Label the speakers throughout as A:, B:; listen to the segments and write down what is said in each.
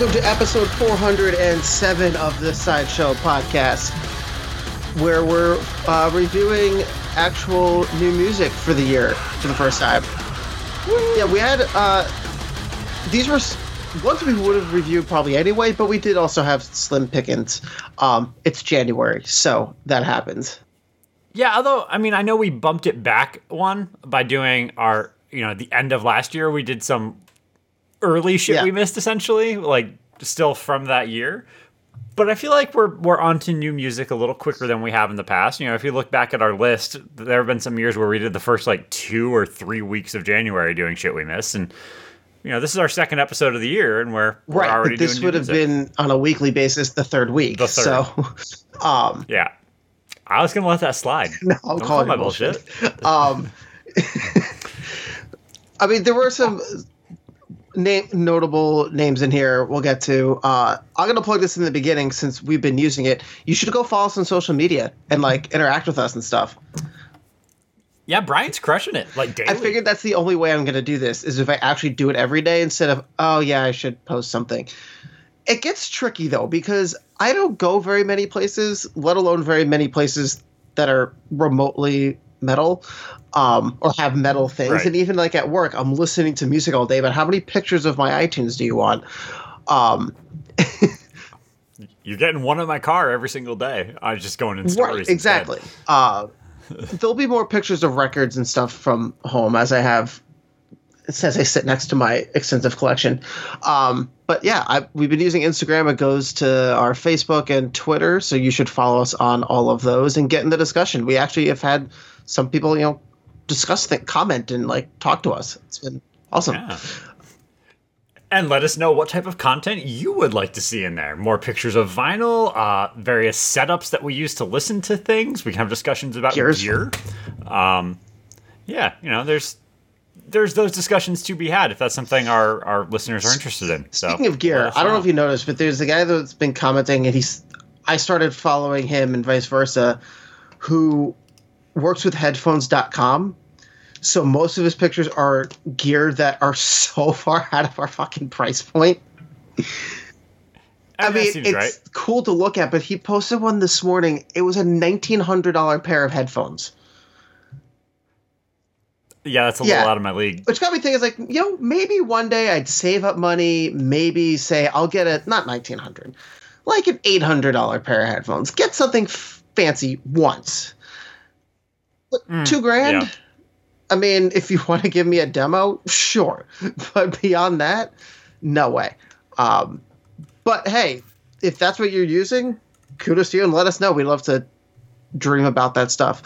A: welcome to episode 407 of the Sideshow Podcast, where we're reviewing actual new music for the year for the first time. Woo. Yeah, we had these were ones we would have reviewed probably anyway, but we did also have slim pickings. It's January, so that happens.
B: Yeah, although I mean, I know we bumped it back one by doing our, the end of last year. We did some early shit we missed, essentially, like still from that year. But I feel like we're onto new music a little quicker than we have in the past. If you look back at our list, there have been some years where we did the first 2 or 3 weeks of January doing shit we missed, and this is our second episode of the year, and we're already doing
A: this would have been on a weekly basis the third week. The third. So,
B: yeah, I was gonna let that slide.
A: No, I'll call it my bullshit. I mean, there were some notable names in here we'll get to. I'm going to plug this in the beginning since we've been using it. You should go follow us on social media and interact with us and stuff.
B: Yeah, Brian's crushing it daily.
A: I figured that's the only way I'm going to do this is if I actually do it every day instead of, oh yeah, I should post something. It gets tricky though because I don't go very many places, let alone very many places that are remotely metal. Or have metal things. Right. And even at work, I'm listening to music all day, but how many pictures of my iTunes do you want?
B: You're getting one in my car every single day. I'm just going in stories.
A: Right, exactly. There'll be more pictures of records and stuff from home as I sit next to my extensive collection. But yeah, we've been using Instagram. It goes to our Facebook and Twitter, so you should follow us on all of those and get in the discussion. We actually have had some people, discuss, comment, and talk to us. It's been awesome. Yeah.
B: And let us know what type of content you would like to see in there. More pictures of vinyl, various setups that we use to listen to things. We can have discussions about gear. There's those discussions to be had if that's something our listeners are interested in.
A: Speaking of gear, I don't know if you noticed, but there's a guy that's been commenting, and I started following him and vice versa, who works with headphones.com. So most of his pictures are gear that are so far out of our fucking price point. I mean, it's cool to look at, but he posted one this morning. It was a $1,900 pair of headphones.
B: Yeah, that's a little out of my league.
A: Which got me thinking, maybe one day I'd save up money, maybe say I'll get not $1,900, an $800 pair of headphones. Get something fancy once. $2,000? Yeah. I mean, if you want to give me a demo, sure. But beyond that, no way. But hey, if that's what you're using, kudos to you and let us know. We'd love to dream about that stuff.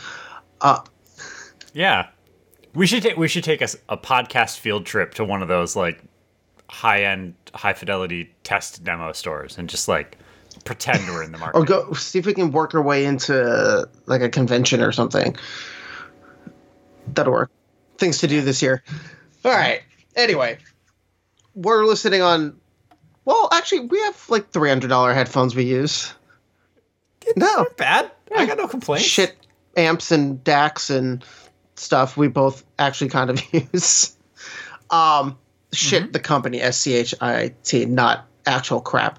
B: Yeah. We should take a podcast field trip to one of those high-end, high-fidelity test demo stores and just pretend we're in the market.
A: Or go see if we can work our way into a convention or something. That'll work. Things to do this year. All right. Anyway, we're listening on. Well, actually, we have $300 headphones we use.
B: Not bad. Yeah. I got no complaints.
A: Shit amps and DACs and stuff we both actually kind of use. Shit, the company SCHIT, not actual crap.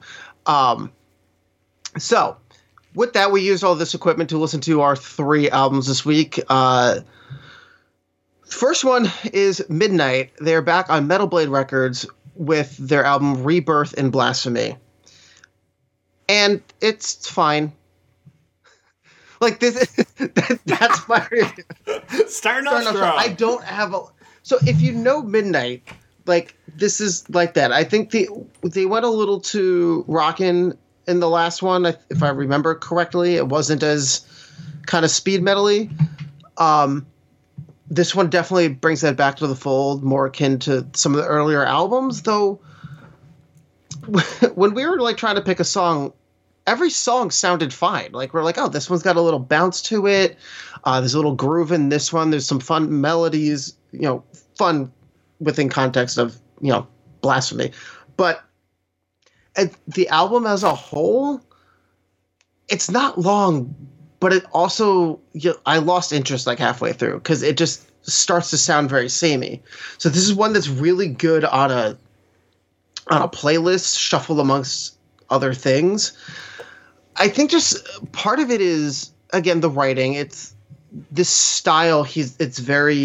A: So, with that, we used all this equipment to listen to our 3 albums this week. First one is Midnight. They're back on Metal Blade Records with their album Rebirth in Blasphemy. And it's fine. That's my review.
B: Starting off strong.
A: I don't have a... So if you know Midnight, this is like that. I think they went a little too rockin' in the last one, if I remember correctly. It wasn't as kind of speed metal-y. This one definitely brings that back to the fold, more akin to some of the earlier albums, though. When we were trying to pick a song, every song sounded fine. We're oh, this one's got a little bounce to it. There's a little groove in this one. There's some fun melodies, fun within context of, Blasphemy. But the album as a whole, it's not long, but it also, I lost interest halfway through because it just starts to sound very samey. So this is one that's really good on on a playlist, shuffled amongst other things. I think just part of it is, again, the writing. It's this style. It's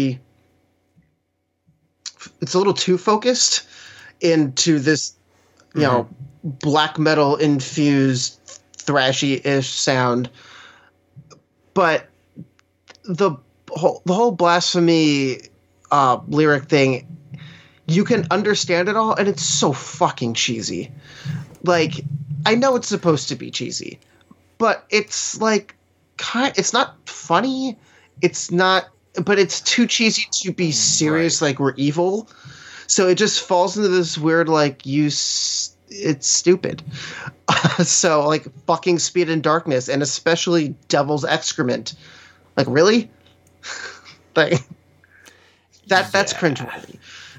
A: a little too focused into this, black metal infused thrashy-ish sound. But the whole blasphemy lyric thing, you can understand it all, and it's so fucking cheesy. Like, I know it's supposed to be cheesy, but it's like, it's not funny. It's not, but it's too cheesy to be serious. Right. Like, we're evil. So it just falls into this weird, like, it's stupid. So, like, fucking Speed and Darkness, and especially Devil's Excrement. Like, really? Like, that's cringeworthy.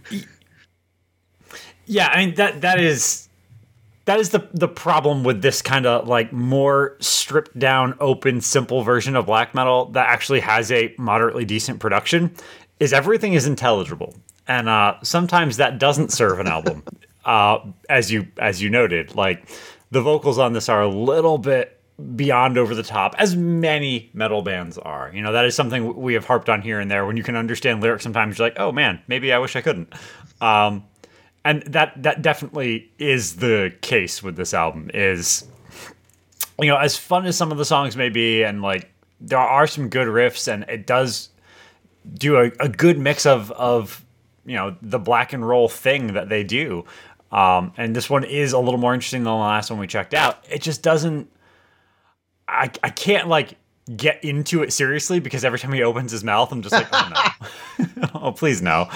B: Yeah, I mean, that is the problem with this kind of, like, more stripped down, open, simple version of black metal that actually has a moderately decent production, is everything is intelligible. And sometimes that doesn't serve an album. As you noted, like, the vocals on this are a little bit beyond over the top, as many metal bands are. That is something we have harped on here and there. When you can understand lyrics, sometimes you're like, oh man, maybe I wish I couldn't. And that definitely is the case with this album. Is, as fun as some of the songs may be, and, like, there are some good riffs, and it does do a good mix of the black and roll thing that they do. And this one is a little more interesting than the last one we checked out. It just doesn't. I can't, like, get into it seriously, because every time he opens his mouth, I'm just like, oh no, oh please no.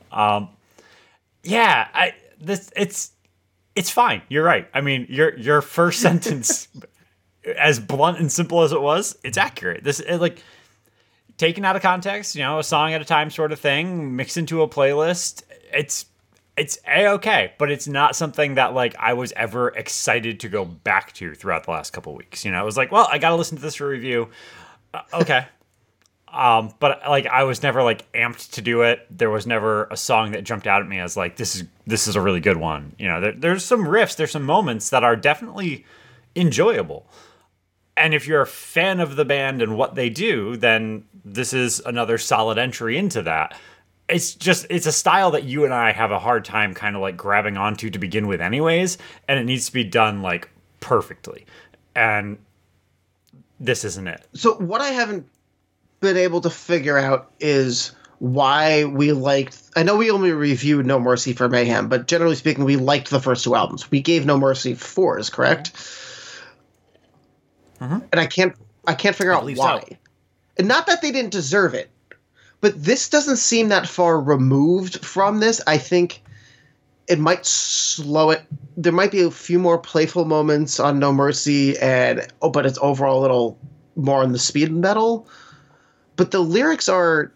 B: Yeah, it's fine. You're right. I mean, your first sentence, as blunt and simple as it was, it's accurate. Like, taken out of context, a song at a time sort of thing, mixed into a playlist. It's A-okay, but it's not something that, like, I was ever excited to go back to throughout the last couple of weeks. It was like, well, I got to listen to this for review. Okay. But, like, I was never, like, amped to do it. There was never a song that jumped out at me as, like, this is a really good one. There's some riffs, there's some moments that are definitely enjoyable. And if you're a fan of the band and what they do, then this is another solid entry into that. It's a style that you and I have a hard time kind of, like, grabbing onto to begin with anyways, and it needs to be done, like, perfectly. And this isn't it.
A: So what I haven't been able to figure out is why we liked... I know we only reviewed No Mercy for Mayhem, but generally speaking, we liked the first two albums. We gave No Mercy 4s, correct? Mm-hmm. And I can't figure out why. So. And not that they didn't deserve it, but this doesn't seem that far removed from this. I think it might slow it. There might be a few more playful moments on No Mercy, but it's overall a little more on the speed metal. But the lyrics are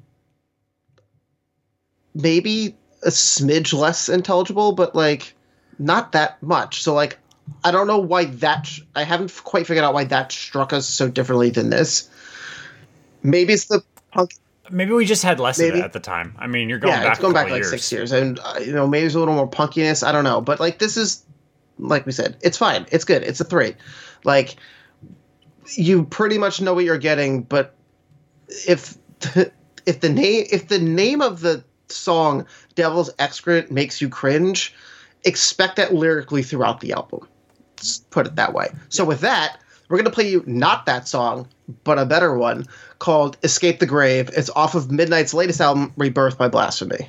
A: maybe a smidge less intelligible, but, like, not that much. So, like, I don't know why I haven't quite figured out why that struck us so differently than this. Maybe it's the punk.
B: Maybe we just had less of it at the time. I mean, you're going back.
A: It's going back like
B: years.
A: 6 years, and maybe there's a little more punkiness. I don't know, but, like, this is, like we said, it's fine. It's good. It's a 3. Like, you pretty much know what you're getting, but if the name of the song Devil's Excrement makes you cringe, expect that lyrically throughout the album. Let's put it that way. So with that, we're going to play you not that song, but a better one called Escape the Grave. It's off of Midnight's latest album, Rebirth by Blasphemy.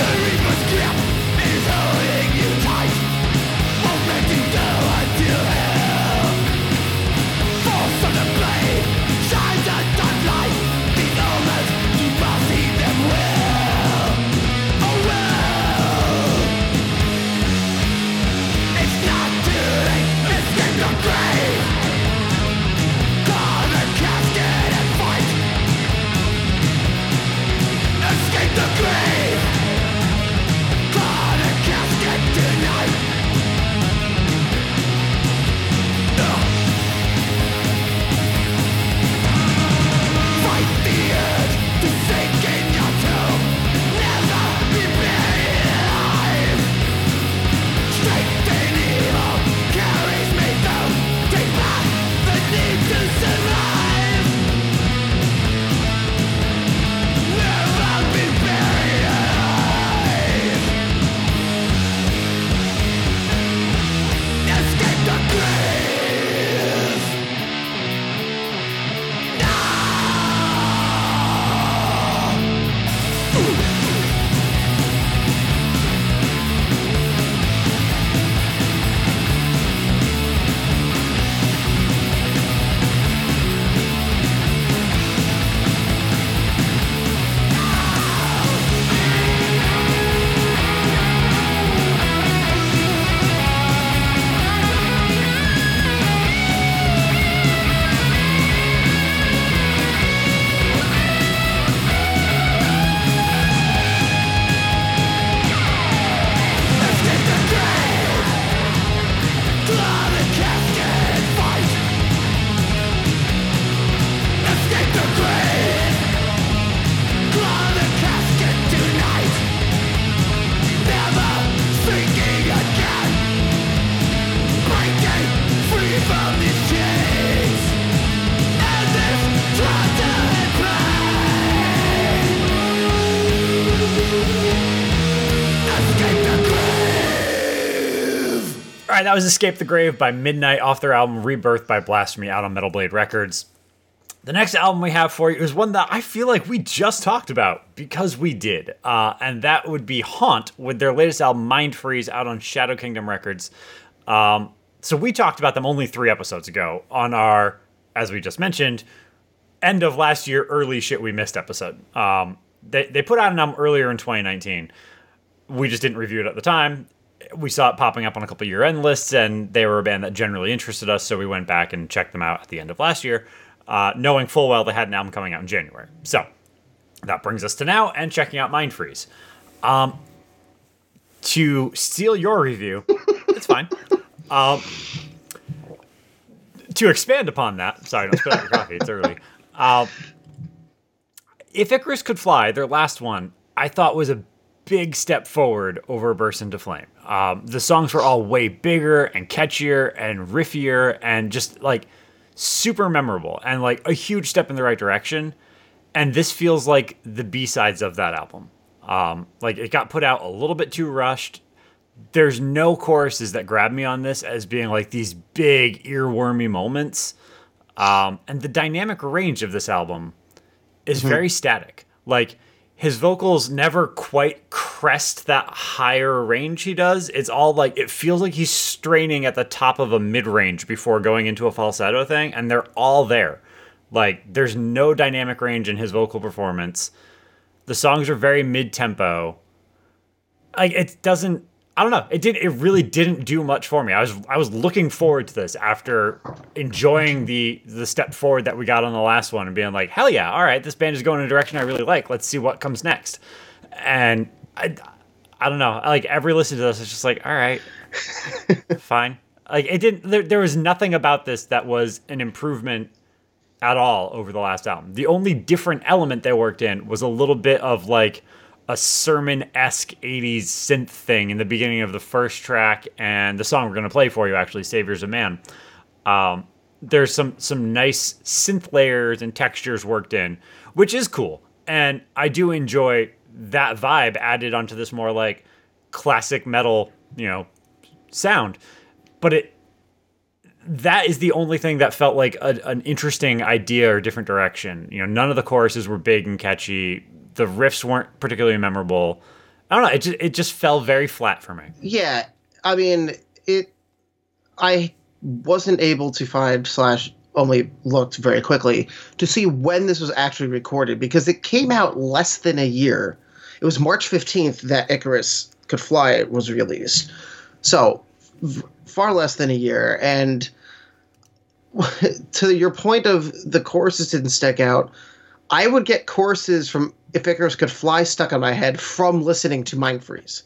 C: Is holding you tight, hoping to go until hell.
B: All right, that was Escape the Grave by Midnight off their album Rebirth by Blasphemy out on Metal Blade Records. The next album we have for you is one that I feel like we just talked about because we did. And that would be Haunt with their latest album Mind Freeze out on Shadow Kingdom Records. So we talked about them only 3 episodes ago on our, as we just mentioned, end of last year, early shit we missed episode. They put out an album earlier in 2019. We just didn't review it at the time. We saw it popping up on a couple year-end lists, and they were a band that generally interested us, so we went back and checked them out at the end of last year, knowing full well they had an album coming out in January. So that brings us to now and checking out Mind Freeze. To steal your review, it's fine. To expand upon that, sorry, don't spill out your coffee, it's early. If Icarus Could Fly, their last one, I thought was a big step forward over Burst into Flame. The songs were all way bigger and catchier and riffier and just like super memorable and like a huge step in the right direction. And this feels like the B-sides of that album. Like it got put out a little bit too rushed. There's no choruses that grab me on this as being like these big earwormy moments. And the dynamic range of this album is very static. Like his vocals never quite crest that higher range he does. It's all like, it feels like he's straining at the top of a mid-range before going into a falsetto thing, and they're all there. Like, there's no dynamic range in his vocal performance. The songs are very mid-tempo. Like, it doesn't, I don't know. It really didn't do much for me. I was looking forward to this after enjoying the step forward that we got on the last one and being like, hell yeah, all right, this band is going in a direction I really like. Let's see what comes next. And I don't know. Like every listen to this, it's just like, all right, fine. Like it didn't. There was nothing about this that was an improvement at all over the last album. The only different element they worked in was a little bit of like a sermon-esque 80s synth thing in the beginning of the first track, and the song we're going to play for you, actually, Saviors of Man. There's some nice synth layers and textures worked in, which is cool. And I do enjoy that vibe added onto this more like classic metal, sound. But that is the only thing that felt like an interesting idea or different direction. None of the choruses were big and catchy. The riffs weren't particularly memorable. I don't know. It just fell very flat for me.
A: Yeah, I mean, I wasn't able to find / only looked very quickly to see when this was actually recorded because it came out less than a year. It was March 15th that Icarus Could Fly was released. So far less than a year. And to your point of the choruses didn't stick out, I would get choruses from If Icarus Could Fly stuck in my head from listening to Mind Freeze.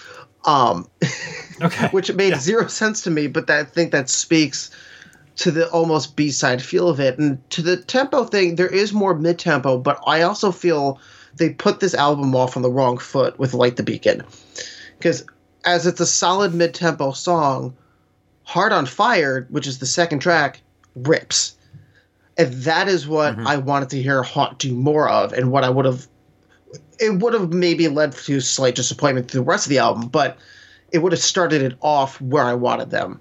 B: Okay.
A: Which made zero sense to me, but I think that speaks to the almost B-side feel of it. And to the tempo thing, there is more mid-tempo, but I also feel they put this album off on the wrong foot with Light the Beacon. Because as it's a solid mid-tempo song, Heart on Fire, which is the second track, rips. And that is what I wanted to hear Haunt do more of, and what it would have maybe led to slight disappointment through the rest of the album, but it would have started it off where I wanted them.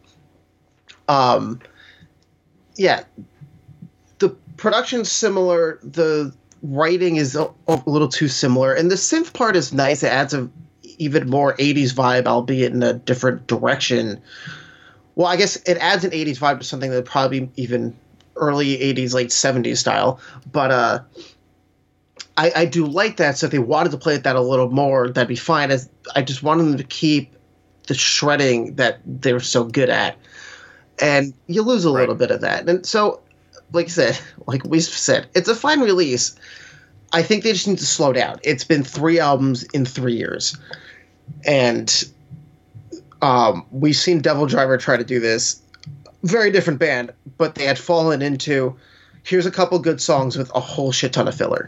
A: Yeah, the production's similar, the writing is a little too similar, and the synth part is nice. It adds a even more 80s vibe, albeit in a different direction. Well, I guess it adds an 80s vibe to something that probably even early 80s, late 70s style. But I do like that, so if they wanted to play it that a little more, that'd be fine. As I just wanted them to keep the shredding that they were so good at. And you lose a little bit of that. And so, like we said, it's a fine release. I think they just need to slow down. It's been 3 albums in 3 years. And we've seen Devil Driver try to do this. Very different band, but they had fallen into, here's a couple good songs with a whole shit ton of filler.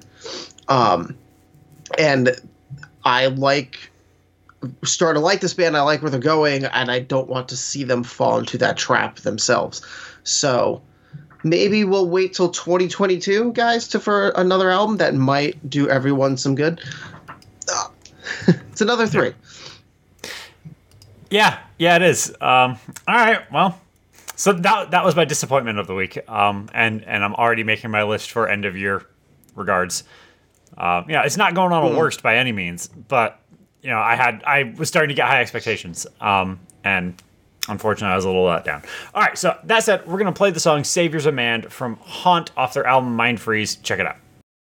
A: And I starting to like this band. I like where they're going, and I don't want to see them fall into that trap themselves. So maybe we'll wait till 2022, guys, for another album that might do everyone some good. It's another 3.
B: Yeah, it is. All right, well, so that was my disappointment of the week. And I'm already making my list for end of year regards. It's not going on a worst by any means, but I was starting to get high expectations. And unfortunately, I was a little let down. All right, so that said, we're gonna play the song "Saviors of Man" from Haunt off their album Mind Freeze. Check it out.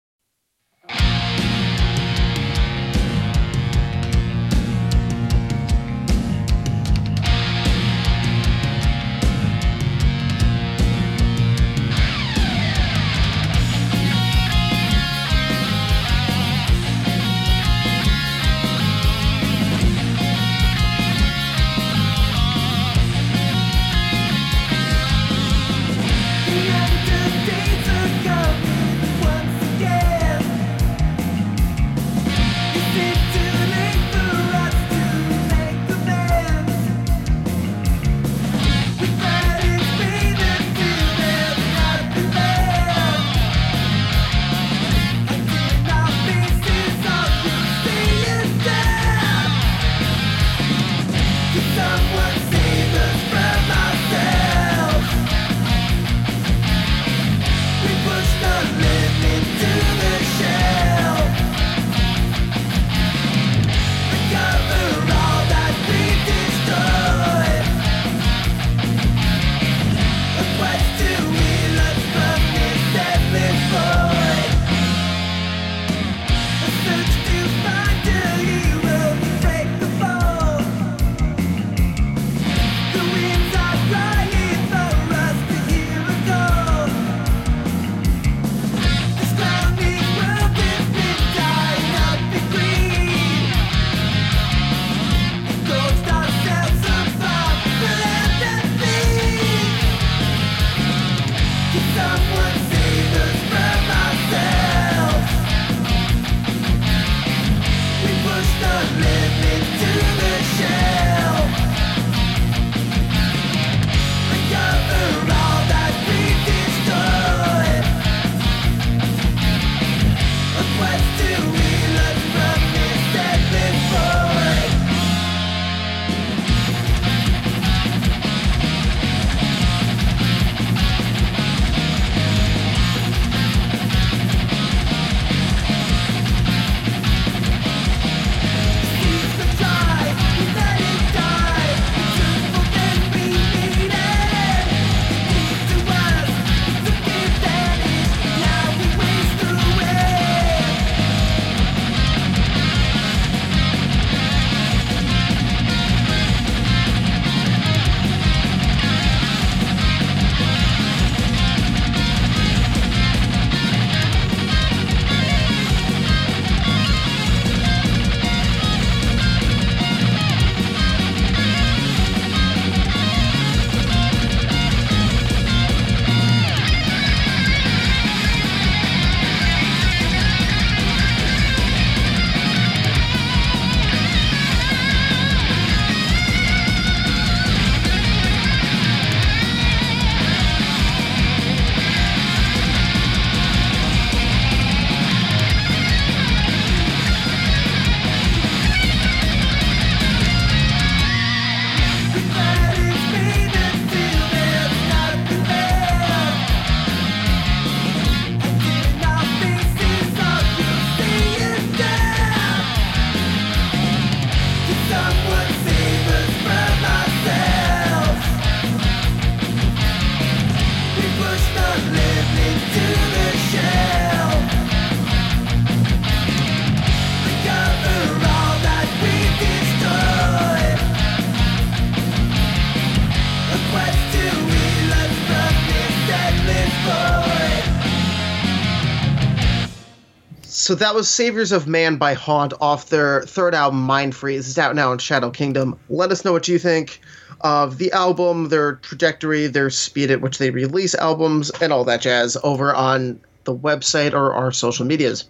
A: So that was Saviors of Man by Haunt off their third album, Mind Freeze. It's out now in Shadow Kingdom. Let us know what you think of the album, their trajectory, their speed at which they release albums, and all that jazz over on the website or our social medias.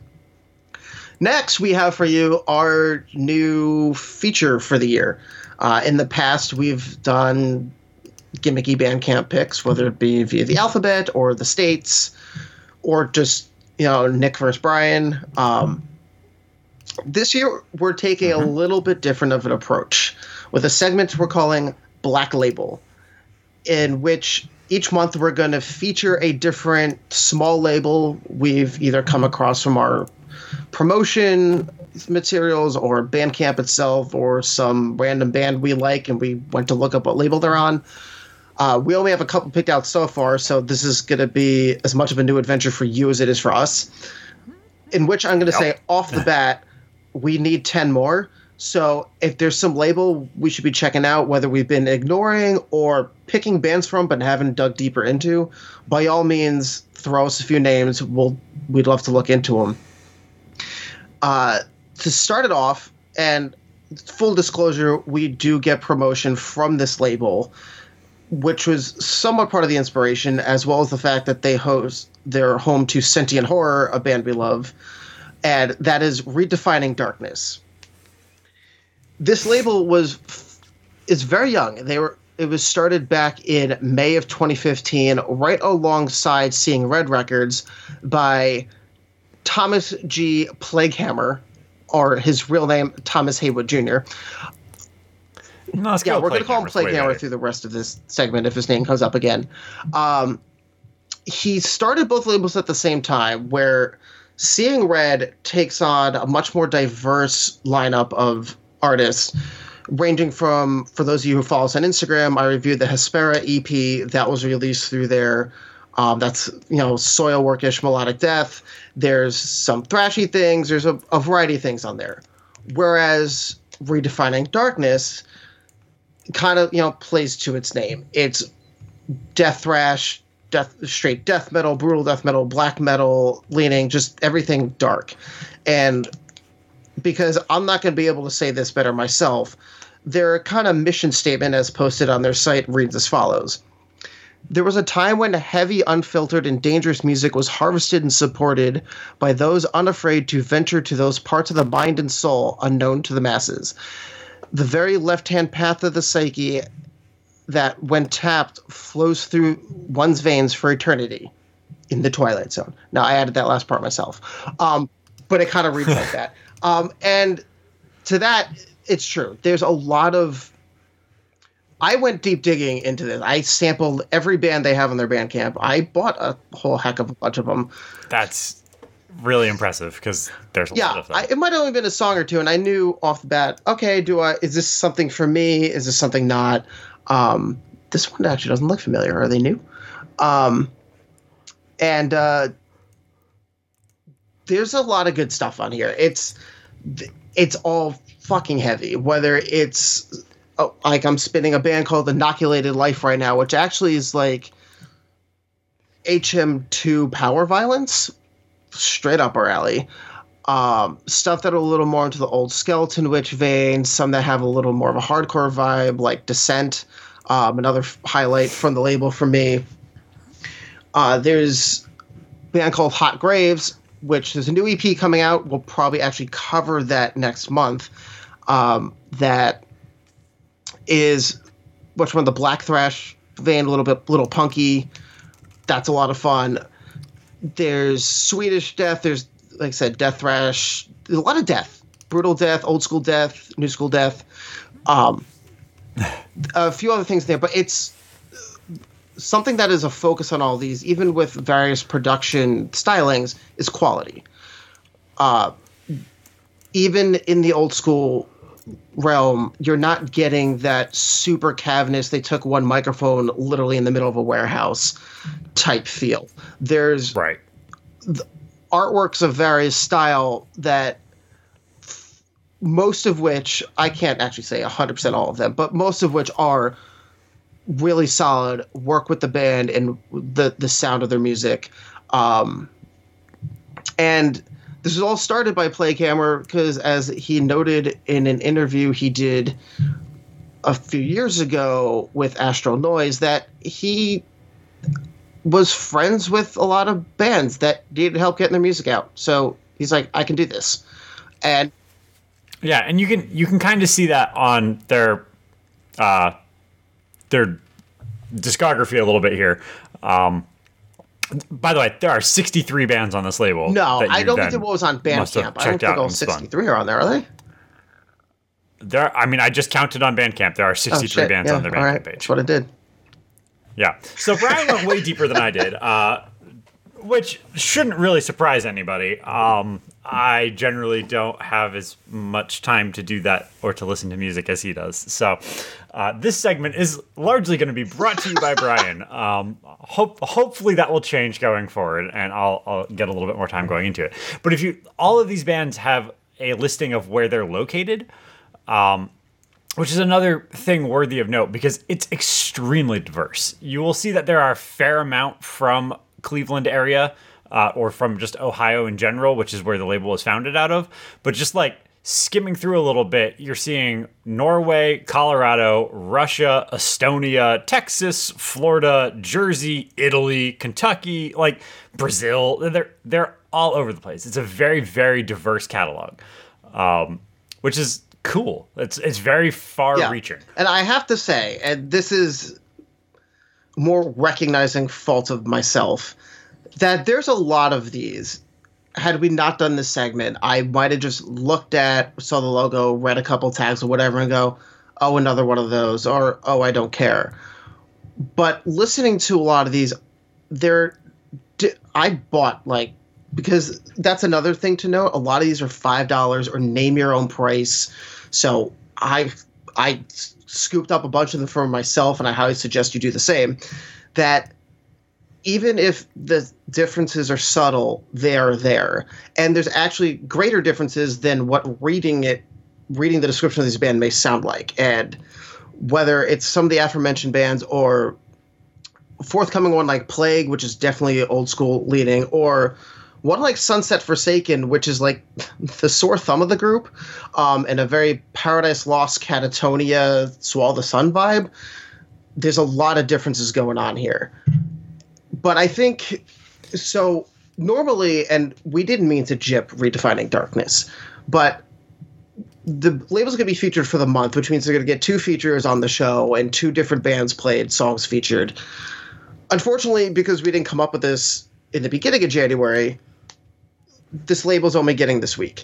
A: Next, we have for you our new feature for the year. In the past, we've done gimmicky Bandcamp picks, whether it be via the alphabet or the states or just, Nick versus Brian. This year, we're taking a little bit different of an approach. with a segment we're calling Black Label, in which each month we're going to feature a different small label we've either come across from our promotion materials or Bandcamp itself or some random band we like and we went to look up what label they're on. We only have a couple picked out so far, so this is going to be as much of a new adventure for you as it is for us, in which I'm going to say off the bat, we need 10 more. So if there's some label we should be checking out, whether we've been ignoring or picking bands from but haven't dug deeper into, by all means, throw us a few names. We'd love to look into them. To start it off, and full disclosure, we do get promotion from this label, which was somewhat part of the inspiration, as well as the fact that they're home to Sentient Horror, a band we love, and that is Redefining Darkness. This label is very young. It was started back in May of 2015, right alongside Seeing Red Records, by Thomas G. Plaguehammer, or his real name, Thomas Haywood Jr.
B: No,
A: we're going to call him Plaguehammer through the rest of this segment if his name comes up again. He started both labels at the same time, where Seeing Red takes on a much more diverse lineup of artists, ranging from, for those of you who follow us on Instagram, I reviewed the Hespera EP that was released through there. That's, Soilworkish melodic death. There's some thrashy things. There's a variety of things on there. Whereas Redefining Darkness kind of, plays to its name. It's death thrash, straight death metal, brutal death metal, black metal leaning, just everything dark. And because I'm not going to be able to say this better myself, their kind of mission statement as posted on their site reads as follows. There was a time when heavy, unfiltered, and dangerous music was harvested and supported by those unafraid to venture to those parts of the mind and soul unknown to the masses. The very left-hand path of the psyche that, when tapped, flows through one's veins for eternity in the Twilight Zone. Now, I added that last part myself, but it kind of reads like that. And to that, it's true. There's a lot of... I went deep digging into this. I sampled every band they have on their Bandcamp. I bought a whole heck of a bunch of them.
B: That's really impressive because there's a lot of them.
A: It might have only been a song or two, and I knew off the bat, okay, is this something for me? Is this something not? This one actually doesn't look familiar. Are they new? And there's a lot of good stuff on here. It's all fucking heavy, whether it's... like I'm spinning a band called Inoculated Life right now, which actually is like HM2 power violence, straight up our alley. Stuff that are a little more into the old Skeleton Witch vein, some that have a little more of a hardcore vibe, like Descent, another highlight from the label for me. There's a band called Hot Graves, which there's a new EP coming out. We'll probably actually cover that next month. That is much more the black thrash vein, a little punky. That's a lot of fun. There's Swedish death. There's, like I said, death thrash. There's a lot of death. Brutal death, old school death, new school death. A few other things there, but it's something that is a focus on all these, even with various production stylings, is quality. Even in the old school realm, you're not getting that super cavernous, they took one microphone literally in the middle of a warehouse type feel. There's artworks of various style that most of which, I can't actually say 100% all of them, but most of which are really solid, work with the band and the sound of their music. And this was all started by Plaguehammer because, as he noted in an interview he did a few years ago with Astral Noise, that he was friends with a lot of bands that needed help getting their music out. So he's like, I can do this. And
B: yeah, and you can kind of see that on their discography a little bit here. By the way, there are 63 bands on this label.
A: No, I don't think it was on Bandcamp. I don't think all 63 are on there, are they?
B: I just counted on Bandcamp. There are 63 bands on their Bandcamp page.
A: That's what I did.
B: Yeah. So Brian went way deeper than I did, which shouldn't really surprise anybody. I generally don't have as much time to do that or to listen to music as he does. So this segment is largely going to be brought to you by Brian. Hopefully that will change going forward, and I'll get a little bit more time going into it. But all of these bands have a listing of where they're located, which is another thing worthy of note because it's extremely diverse. You will see that there are a fair amount from Cleveland area or from just Ohio in general, which is where the label was founded out of. But just like skimming through a little bit, you're seeing Norway, Colorado, Russia, Estonia, Texas, Florida, Jersey, Italy, Kentucky, like Brazil. They're all over the place. It's a very, very diverse catalog, which is cool. It's very far-reaching.
A: And I have to say, and this is more recognizing fault of myself, that there's a lot of these. Had we not done this segment, I might have just saw the logo, read a couple tags or whatever, and go, oh, another one of those, or, oh, I don't care. But listening to a lot of these, I bought, because that's another thing to note. A lot of these are $5 or name your own price. So I scooped up a bunch of them for myself, and I highly suggest you do the same. That even if the differences are subtle, they are there. And there's actually greater differences than what reading the description of this band may sound like. And whether it's some of the aforementioned bands or forthcoming one like Plague, which is definitely old school leaning, or one like Sunset Forsaken, which is like the sore thumb of the group, and a very Paradise Lost, Catatonia, Swallow the Sun vibe. There's a lot of differences going on here. But I think, so normally, and we didn't mean to jip Redefining Darkness, but the label's going to be featured for the month, which means they're going to get 2 features on the show and 2 different bands played, songs featured. Unfortunately, because we didn't come up with this in the beginning of January, this label's only getting this week.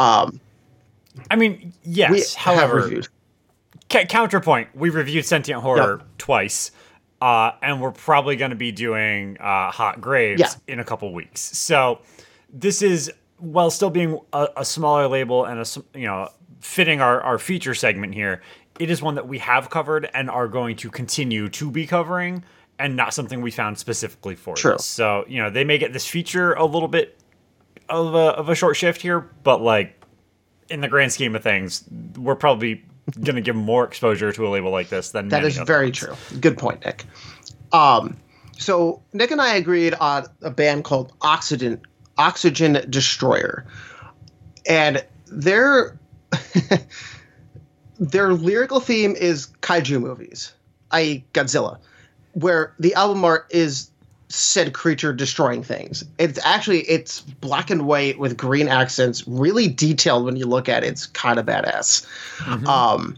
B: Yes. However, counterpoint, we reviewed Sentient Horror twice. And we're probably going to be doing Hot Graves in a couple weeks. So this is, while still being a smaller label and fitting our feature segment here, it is one that we have covered and are going to continue to be covering, and not something we found specifically for this. So they may get this feature a little bit of a short shift here, but in the grand scheme of things, we're probably going to give more exposure to a label like this than
A: that is very
B: ones.
A: True. Good point, Nick. So Nick and I agreed on a band called Oxygen Destroyer, and their lyrical theme is kaiju movies, i.e. Godzilla, where the album art is said creature destroying things. It's black and white with green accents, really detailed when you look at it. It's kind of badass. Mm-hmm.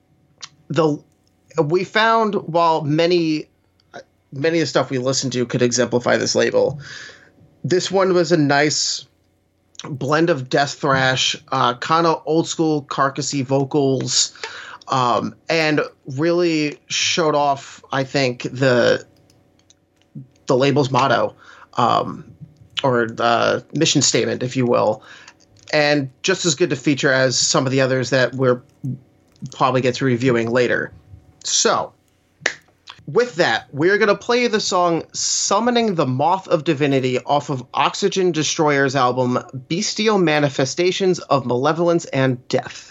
A: We found, while many of the stuff we listened to could exemplify this label, this one was a nice blend of death thrash, kind of old school carcassy vocals, and really showed off, I think, the label's motto, or the mission statement, if you will, and just as good to feature as some of the others that we're probably get to reviewing later. So, with that, we're going to play the song Summoning the Moth of Divinity off of Oxygen Destroyer's album Bestial Manifestations of Malevolence and Death.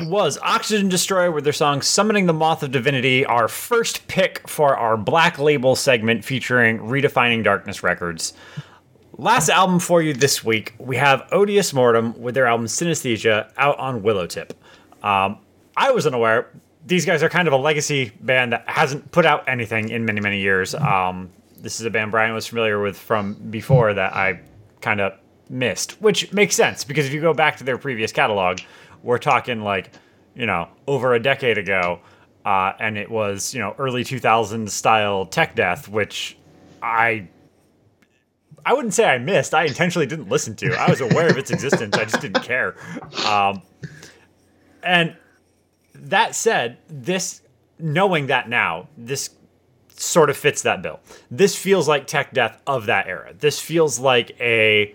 B: was Oxygen Destroyer with their song Summoning the Moth of Divinity, our first pick for our Black Label segment featuring Redefining Darkness Records. Last album for you this week, we have Odious Mortem with their album Synesthesia out on Willowtip. I was unaware. These guys are kind of a legacy band that hasn't put out anything in many, many years. This is a band Brian was familiar with from before that I kind of missed, which makes sense because if you go back to their previous catalog, we're talking like, over a decade ago, and it was, early 2000s style tech death, which I wouldn't say I missed. I intentionally didn't listen to. I was aware of its existence. I just didn't care. And that said, knowing that now, this sort of fits that bill. This feels like tech death of that era. This feels like I'm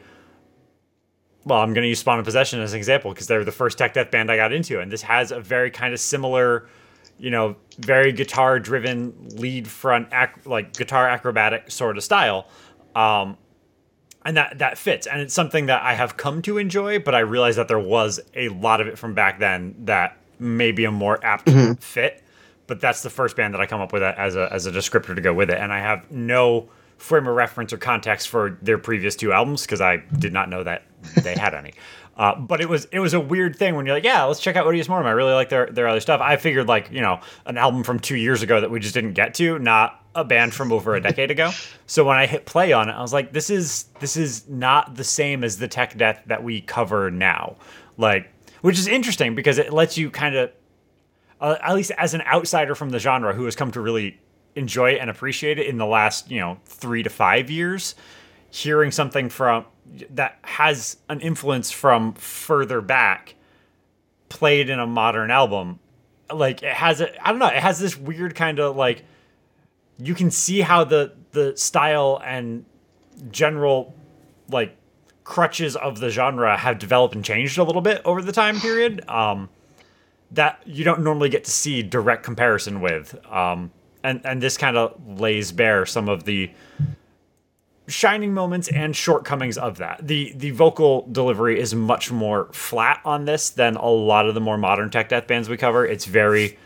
B: going to use Spawn of Possession as an example because they're the first tech death band I got into, and this has a very kind of similar, very guitar-driven lead front, guitar acrobatic sort of style, and that fits. And it's something that I have come to enjoy, but I realized that there was a lot of it from back then that may be a more apt fit. But that's the first band that I come up with as a descriptor to go with it, and I have no frame of reference or context for their previous two albums because I did not know that they had any. But it was a weird thing when you're like, yeah, let's check out Odious Mortem. I really like their other stuff. I figured an album from 2 years ago that we just didn't get to, not a band from over a decade ago. So when I hit play on it, I was like, this is not the same as the tech death that we cover now. Which is interesting because it lets you kind of, at least as an outsider from the genre who has come to really enjoy it and appreciate it in the last 3 to 5 years, hearing something from that has an influence from further back played in a modern album, it has it has this weird kind of you can see how the style and general crutches of the genre have developed and changed a little bit over the time period that you don't normally get to see direct comparison with. And this kind of lays bare some of the shining moments and shortcomings of that. The vocal delivery is much more flat on this than a lot of the more modern tech death bands we cover. It's very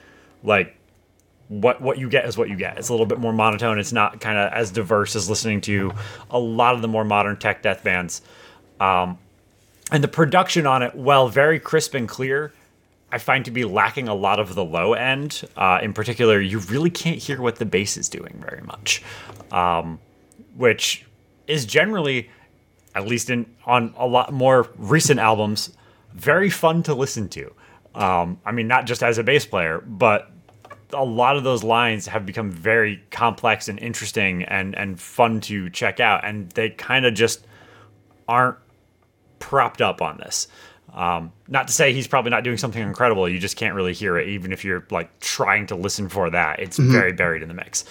B: what you get is what you get. It's a little bit more monotone. It's not kind of as diverse as listening to a lot of the more modern tech death bands. And the production on it, while very crisp and clear, I find to be lacking a lot of the low end. In particular, you really can't hear what the bass is doing very much, which is generally, at least on a lot more recent albums, very fun to listen to. Not just as a bass player, but a lot of those lines have become very complex and interesting and fun to check out, and they kind of just aren't propped up on this. Not to say he's probably not doing something incredible. You just can't really hear it, even if you're trying to listen for that. It's very buried in the mix.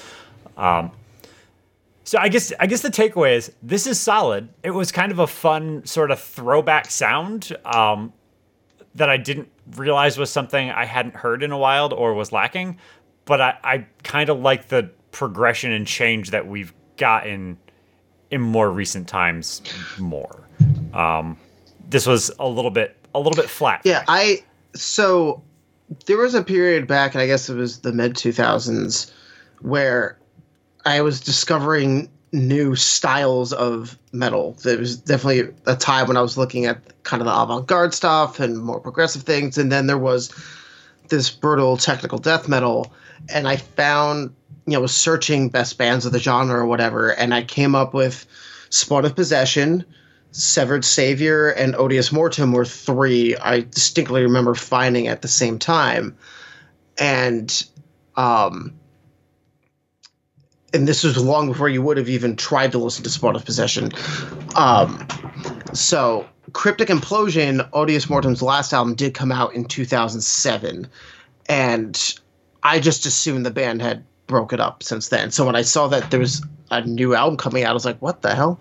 B: So I guess the takeaway is this is solid. It was kind of a fun sort of throwback sound that I didn't realize was something I hadn't heard in a while or was lacking. But I kind of like the progression and change that we've gotten in more recent times more. This was a little bit flat.
A: Yeah, so there was a period back, and I guess it was the mid 2000s, where I was discovering new styles of metal. There was definitely a time when I was looking at kind of the avant-garde stuff and more progressive things, and then there was this brutal technical death metal, and I found, was searching best bands of the genre or whatever, and I came up with Spawn of Possession, Severed Savior, and Odious Mortem were three I distinctly remember finding at the same time. And this was long before you would have even tried to listen to Spawn of Possession. So Cryptic Implosion, Odious Mortem's last album, did come out in 2007. And I just assumed the band had broke it up since then. So when I saw that there was a new album coming out, I was like, what the hell?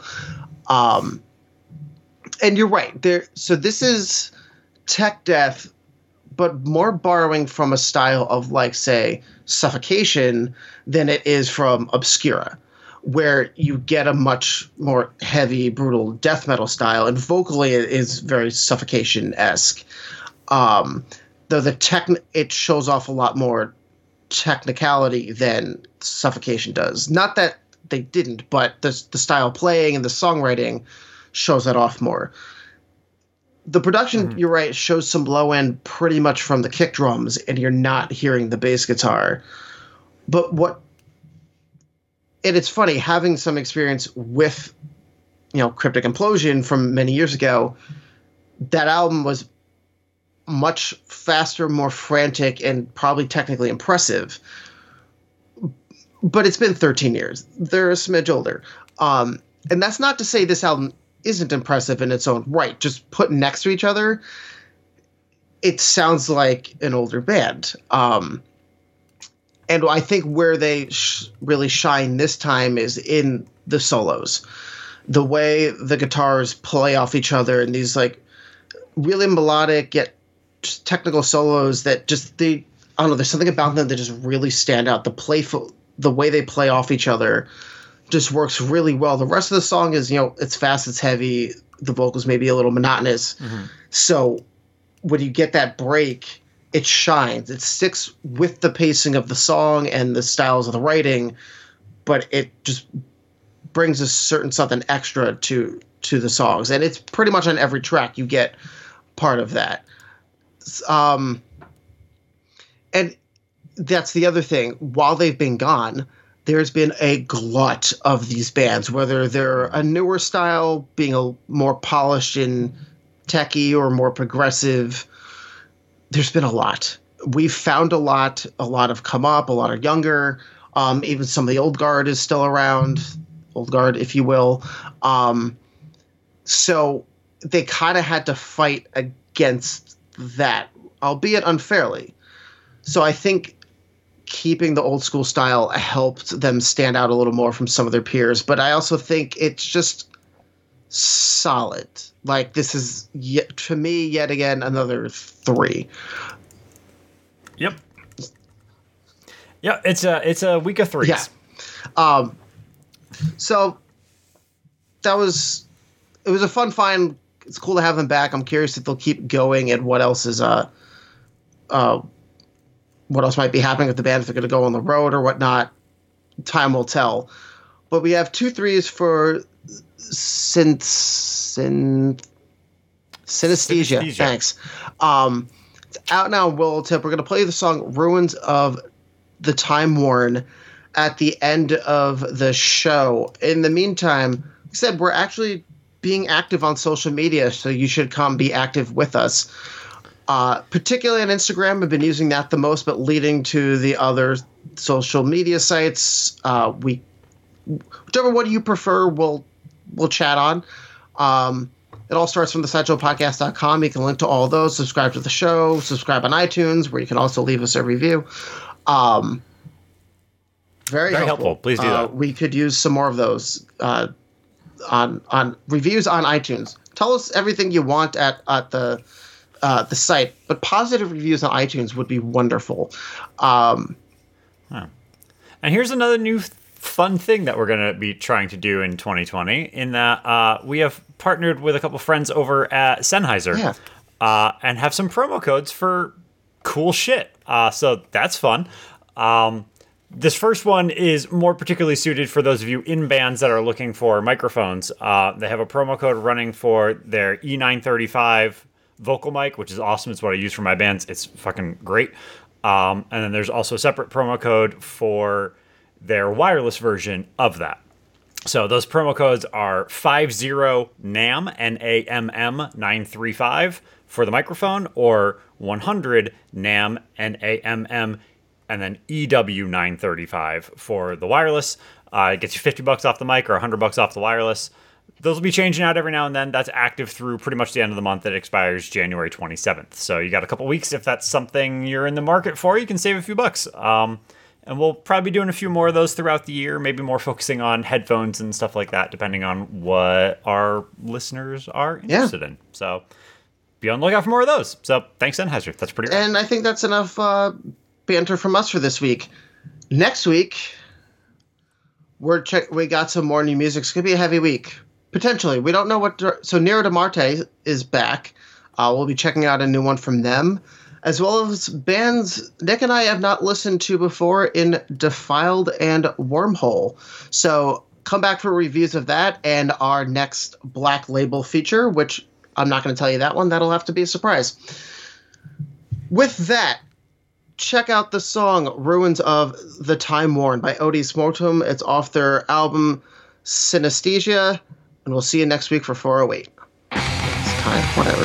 A: And you're right. So this is tech death, but more borrowing from a style of, say, Suffocation than it is from Obscura, where you get a much more heavy, brutal death metal style, and vocally it is very Suffocation-esque. though it shows off a lot more technicality than Suffocation does. Not that they didn't, but the style playing and the songwriting shows that off more. The production, you're right, shows some low end pretty much from the kick drums, and you're not hearing the bass guitar. But and it's funny, having some experience with, Cryptic Implosion from many years ago, that album was much faster, more frantic, and probably technically impressive. But it's been 13 years. They're a smidge older. And that's not to say this album isn't impressive in its own right. Just put next to each other, it sounds like an older band. And I think where they really shine this time is in the solos. The way the guitars play off each other and these like really melodic yet just technical solos that I don't know, there's something about them that just really stand out. The way they play off each other just works really well. The rest of the song is, it's fast, it's heavy. The vocals may be a little monotonous. Mm-hmm. So when you get that break, it shines. It sticks with the pacing of the song and the styles of the writing, but it just brings a certain something extra to the songs. And it's pretty much on every track you get part of that. And that's the other thing. While they've been gone, there's been a glut of these bands, whether they're a newer style, being a more polished and techy or more progressive. There's been a lot. We've found a lot have come up, a lot are younger. Even some of the old guard is still around, old guard, if you will. So they kind of had to fight against that, albeit unfairly. So I think keeping the old school style helped them stand out a little more from some of their peers. But I also think it's just solid. Like, this is, to me, yet again, another 3.
B: Yep. Yeah, it's a week of 3s.
A: Yeah. So it was a fun find. It's cool to have them back. I'm curious if they'll keep going and what else might be happening with the band, if they're going to go on the road or whatnot. Time will tell. But we have 2 3s for Synesthesia. Thanks. It's out now on Willow Tip. We're going to play the song Ruins of the Time Worn at the end of the show. In the meantime, like I said, we're actually being active on social media, so you should come be active with us. Particularly on Instagram, I've been using that the most, but leading to the other social media sites, whichever one you prefer, we'll chat on. It all starts from thesideshowpodcast.com. You can link to all of those. Subscribe to the show. Subscribe on iTunes, where you can also leave us a review. Very helpful.
B: Please do that.
A: We could use some more of those on reviews on iTunes. Tell us everything you want at the site, but positive reviews on iTunes would be wonderful.
B: And here's another new fun thing that we're going to be trying to do in 2020, in that we have partnered with a couple friends over at Sennheiser and have some promo codes for cool shit. So that's fun. This first one is more particularly suited for those of you in bands that are looking for microphones. They have a promo code running for their E935 vocal mic, which is awesome. It's what I use for my bands. It's fucking great. And then there's also a separate promo code for their wireless version of that. So those promo codes are 50NAMM, N-A-M-M 935 for the microphone, or 100 NAMM, N-A-M-M, and then EW935 for the wireless. It gets you $50 off the mic or $100 off the wireless. Those will be changing out every now and then. That's active through pretty much the end of the month. It expires January 27th. So you got a couple weeks. If that's something you're in the market for, you can save a few bucks. And we'll probably be doing a few more of those throughout the year, maybe more focusing on headphones and stuff like that, depending on what our listeners are interested in. So be on the lookout for more of those. So thanks, Sennheiser. That's pretty rad.
A: And I think that's enough banter from us for this week. Next week, we got some more new music. It's going to be a heavy week. Potentially. We don't know what... So Nero de Marte is back. We'll be checking out a new one from them. as well as bands Nick and I have not listened to before in Defiled and Wormhole. So come back for reviews of that and our next Black Label feature, which I'm not going to tell you that one. That'll have to be a surprise. With that, check out the song Ruins of the Time Worn by Odis Mortem. It's off their album Synesthesia, and we'll see you next week for 408. It's time, whatever.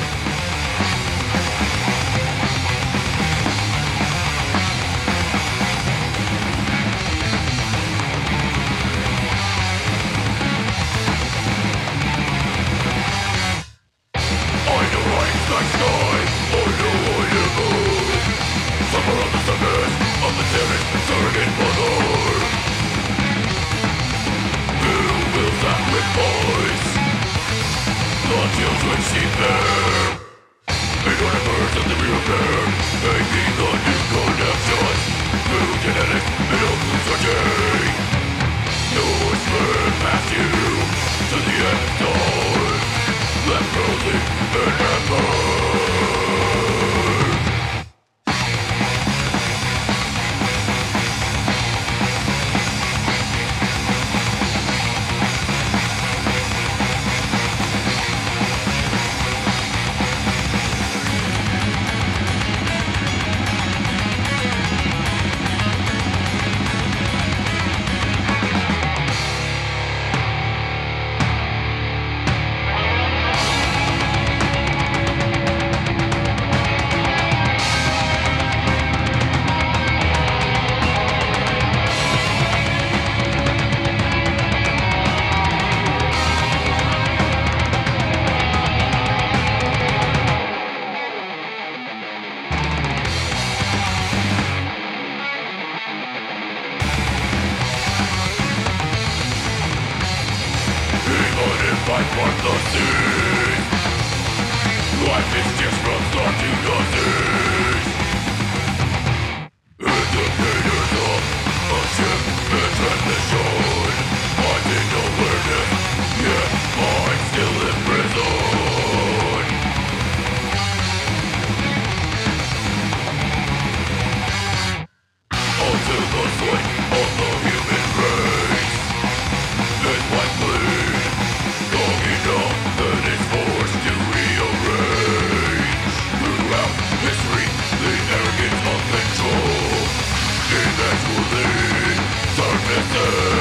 C: Surfaces